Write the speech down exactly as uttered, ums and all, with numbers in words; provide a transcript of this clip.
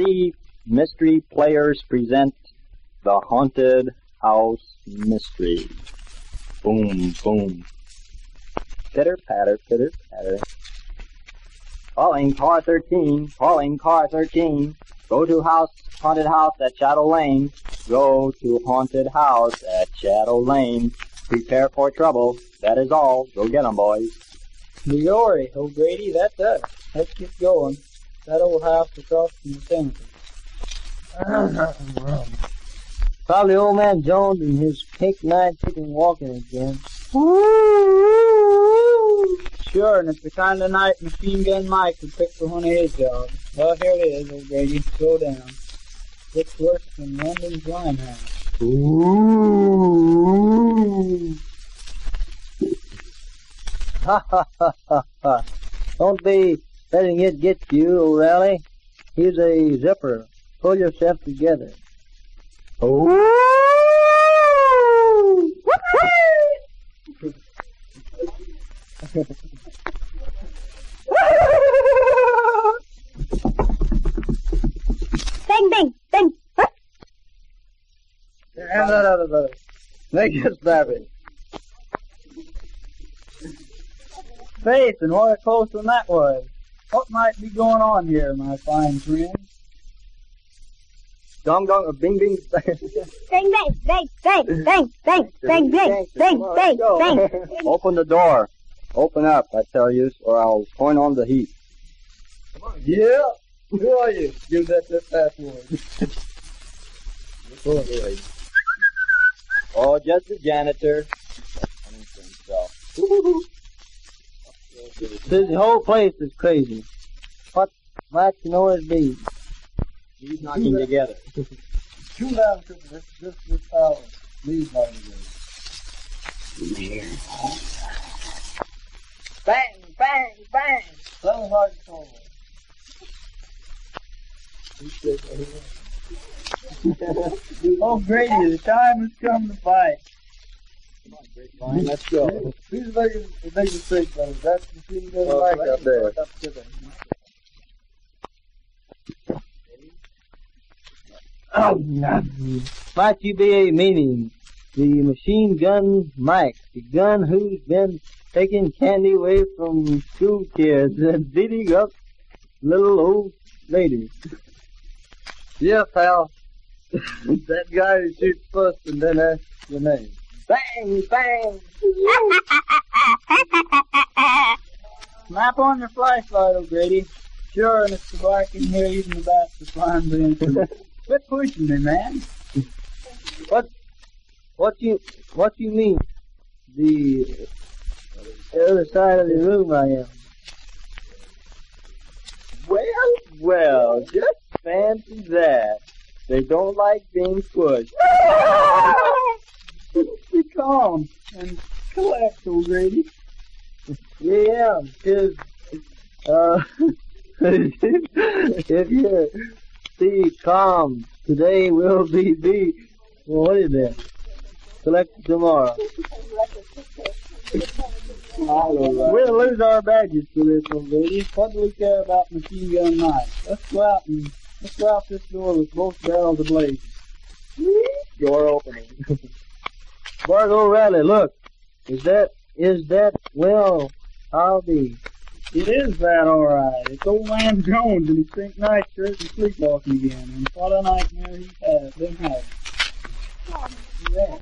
C Mystery Players present the Haunted House Mystery. Boom, boom. Pitter, patter, pitter, patter. Calling car thirteen, calling car thirteen. Go to house, haunted house at Shadow Lane. Go to haunted house at Shadow Lane. Prepare for trouble, that is all. Go get 'em, boys. Leroy, O'Grady, that's us. Let's get going. That old house across from the cemetery. Probably old man Jones and his pink nine chicken walking again. Sure, and it's the kind of night Machine Gun Mike would pick for one of his jobs. Well, here it is, O'Grady. Slow down. It's worse than London's Limehouse. Ooh. Ha ha ha ha ha. Don't be letting it get you, O'Reilly. He's a zipper. Pull yourself together. Oh. Bang, bang, bang. Make it snappy. Faith, and what a close one that was. What might be going on here, my fine friend? Gong gong, or bing bing. Bang, bang, bang, bang, bang, bang, bang, bang, bang, bang, bang. Open the door. Open up, I tell you, or I'll point on the heat. Yeah? Who are you? Give that the password. Oh, just the janitor. The whole place is crazy. What might you know it be? He's knocking together. Two down, this, this, this power. Leave by the Bang, bang, bang. Seven hard forward. Oh, Grady, the time has come to fight. Come on, Grapevine, let's go. Who's the biggest, the biggest big brother? That's the Machine Gun Oh, Mike right up there. up to them. Oh, no. Might you be meaning the Machine Gun Mike, the gun who's been taking candy away from school kids and beating up little old ladies? Yeah, pal. That guy who shoots first and then asks your name. Bang, bang. Snap on your flashlight, O'Grady. Sure, and it's the black in here, even the bats are flying in. Quit pushing me, man. What, what you, what you mean? The, the other side of the room I am. Well, well, just fancy that. They don't like being pushed. Be calm and collect, O'Grady. Yeah, because, uh, if you see calm, today will be be. Well, what is that? Collect tomorrow. We'll lose our badges for this one, O'Grady. What do we care about Machine Gun Mike? Let's go out and let's go out this door with both barrels ablaze. Door opening. Bart O'Reilly, look. Is that, is that, well, I'll be. It is that, all right. It's old man Jones in his pink nightshirt and sleepwalking again. And what a nightmare he's had, been having. Yeah.